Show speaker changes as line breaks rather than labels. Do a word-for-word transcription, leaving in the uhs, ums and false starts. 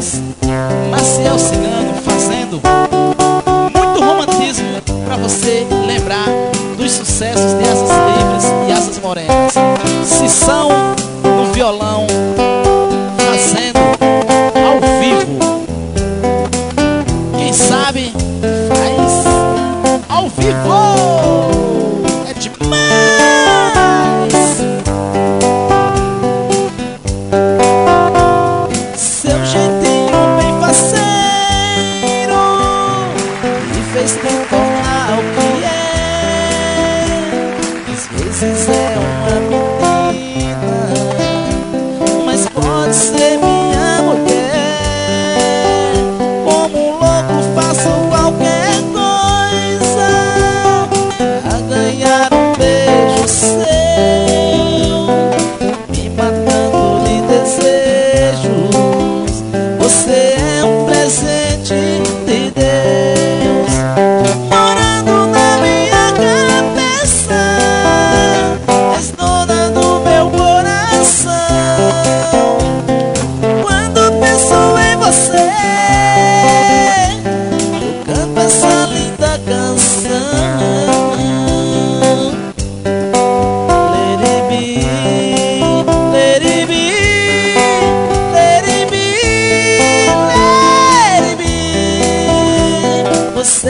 voz, Maciel Cigano, fazendo muito romantismo pra você lembrar dos sucessos de Asas Livres e Asas Morenas. Cissão no violão, fazendo ao vivo. Quem sabe faz ao vivo. É demais. Seu jeitinho bem faceiro me fez me tornar o que é. Às vezes é uma menina, mas pode ser minha mulher. Como um louco faço qualquer coisa a ganhar um beijo seu, me matando de desejos. Você é um presente de Deus, morando na minha cabeça. És dona do meu coração. Quando penso em você, eu canto essa linda canção. Let it be, let it be, let it be, let it be. Você